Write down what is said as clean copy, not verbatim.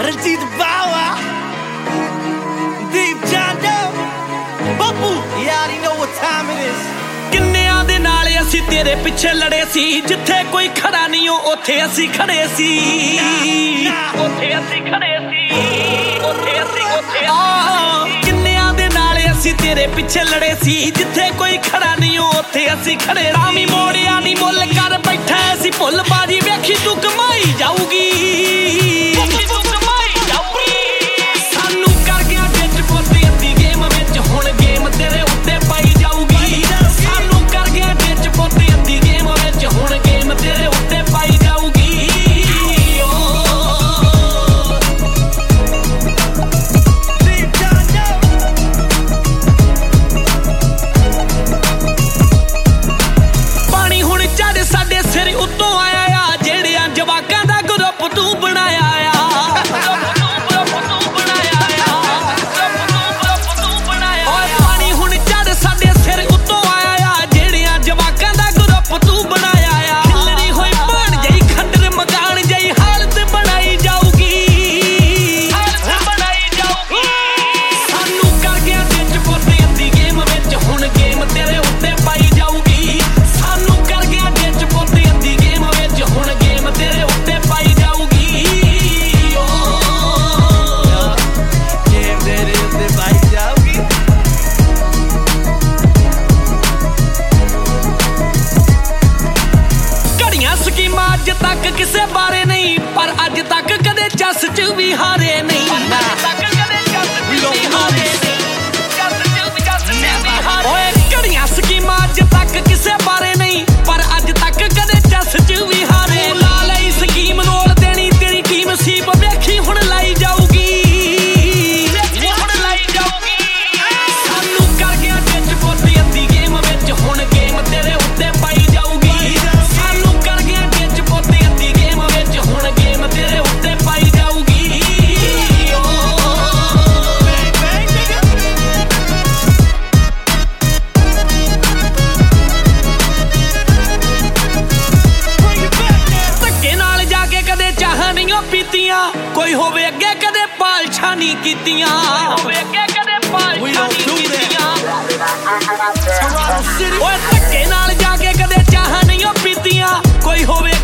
Rajit Bawa, Deep John Doe, Babu, you already know what time it is. ਕਿੰਨਿਆਂ ਦੇ ਨਾਲ ਅਸੀਂ ਤੇਰੇ ਪਿੱਛੇ ਲੜੇ ਸੀ, ਜਿੱਥੇ ਕੋਈ ਖੜਾ ਨਹੀਂ ਉੱਥੇ ਅਸੀਂ ਖੜੇ ਸੀ, ਉੱਥੇ ਅਸੀਂ ਖੜੇ ਸੀ, ਕਿੰਨਿਆਂ ਦੇ ਨਾਲ ਅਸੀਂ ਤੇਰੇ ਪਿੱਛੇ ਲੜੇ ਸੀ, ਜਿੱਥੇ ਕੋਈ ਖੜਾ ਨਹੀਂ ਉੱਥੇ ਅਸੀਂ ਖੜੇ। ਰਾਮੀ ਮੋੜਿਆ ਨਹੀਂ ਮੁੱਲ ਕਰ ਬੈਠਾ ਸੀ ਭੁੱਲ ਬਾਜੀ, ਵੇਖੀ ਤੂੰ ਕਮਾਈ ਜਾਊਗੀ, ਸਾਨੂੰ ਕਰ ਗਿਆ ਵਿੱਚ ਪੋਤੀ ਅੱਧੀ ਗੇਮ ਵਿੱਚ, ਹੁਣ ਗੇਮ ਤੇਰੇ ਉੱਤੇ ਪਾਈ ਜਾਊਗੀ, ਸਾਨੂੰ ਕਰ ਗਿਆ ਵਿੱਚ ਪੋਤੀ ਅੱਧੀ ਗੇਮ ਵਿੱਚ, ਹੁਣ ਗੇਮ ਤੇਰੇ ਉੱਤੇ ਪਾਈ ਜਾਊਗੀ। ਪਾਣੀ ਹੁਣ ਚੜ ਸਾਡੇ ਸਿਰ ਉੱਤੋਂ ਆਇਆ ਆ, ਜਿਹੜਿਆਂ ਜਵਾਕਾਂ ਦਾ ਗਰੁੱਪ ਤੂੰ ਬਣਾਇਆ ਆ, ਪਾਣੀ ਹੁਣ ਚੜ ਸਾਡੇ ਸਿਰ ਉੱਤੋਂ ਆਇਆ ਆ, ਜਿਹੜਿਆਂ ਜਵਾਕਾਂ ਦਾ ਗਰੁੱਪ ਤੂੰ ਬਣਾਇਆ ਆ। ਖਿਲਰੀ ਹੋਈ ਬਣ ਜਈ ਖੰਡਰ ਮਕਾਨ ਜਈ ਹਾਲਤ ਬਣਾਈ ਜਾਊਗੀ, ਸਾਨੂੰ ਕਰ ਗਿਆ ਵਿੱਚ ਪੋਤੇ ਅੱਧੀ ਗੇਮ ਵਿੱਚ, ਹੁਣ ਗੇਮ ਤੇਰੇ ਉੱਤੇ ਪਾਈ ਜਾਊਗੀ, ਸਾਨੂੰ ਕਰ ਗਿਆ ਵਿੱਚ ਪੋਤੇ ਅੱਧੀ ਗੇਮ ਵਿੱਚ, ਹੁਣ ਗੇਮ ਤੇਰੇ ਉੱਤੇ ਪਾਈ ਜਾਊਗੀ। Game ਤੇਰੇ ਉੱਤੇ ਪਾਈ ਜਾਊਗੀ। ਘੜੀਆਂ ਸਕੀਮਾਂ ਅੱਜ ਤੱਕ ਕਿਸੇ ਬਾਰੇ ਨਹੀਂ, ਪਰ ਅੱਜ ਤੱਕ ਕਦੇ ਚੱਸ ਚ ਵੀ ਹਾਰੇ ਨਹੀਂ, ਓਏ ਘੜੀਆਂ ਸਕੀਮਾਂ ਅੱਜ ਤੱਕ ਕਿਸੇ ਬਾਰੇ ਨਹੀਂ, ਪਰ ਅੱਜ ਤੱਕ ਕਦੇ ਚੱਸ ਚ ਵੀ ਹਾਰੇ। ਲਾ ਲਈ ਸਕੀਮ ਰੋਲ ਦੇਣੀ ਤੇਰੀ ਟੀਮ ਸੀਪ, ਵੇਖੀ ਹੁਣ ਲਾਈ ਜਾਊਗੀ, ਸਾਨੂੰ ਕਰ ਗਿਆ ਵਿੱਚ ਪੋਤੀ ਅੱਧੀ ਗੇਮ ਵਿੱਚ, ਹੁਣ ਗੇਮ ਤੇਰੇ ਉੱਤੇ ਪਾਈ ਜਾਊਗੀ, ਸਾਨੂੰ ਕਰ ਗਿਆ ਵਿੱਚ ਪੋਤੀ ਅੱਧੀ ਗੇਮ ਵਿੱਚ, ਹੁਣ ਗੇਮ ਤੇਰੇ ਉੱਤੇ ਪਾਈ ਜਾਊਗੀ। ਧੱਕੇ ਨਾਲ ਜਾ ਕੇ ਕਦੇ ਚਾਹਾਂ ਨਹੀਂ ਪੀਤੀਆਂ, ਕੋਈ ਹੋਵੇ ਅੱਗੇ ਕਦੇ ਪਾਲਛਾ ਨਹੀਂ ਕੀਤੀਆਂ, ਓਏ ਧੱਕੇ ਨਾਲ ਜਾ ਕੇ ਕਦੇ ਚਾਹਾਂ ਨਹੀਂ ਪੀਤੀਆਂ, ਕੋਈ ਹੋਵੇ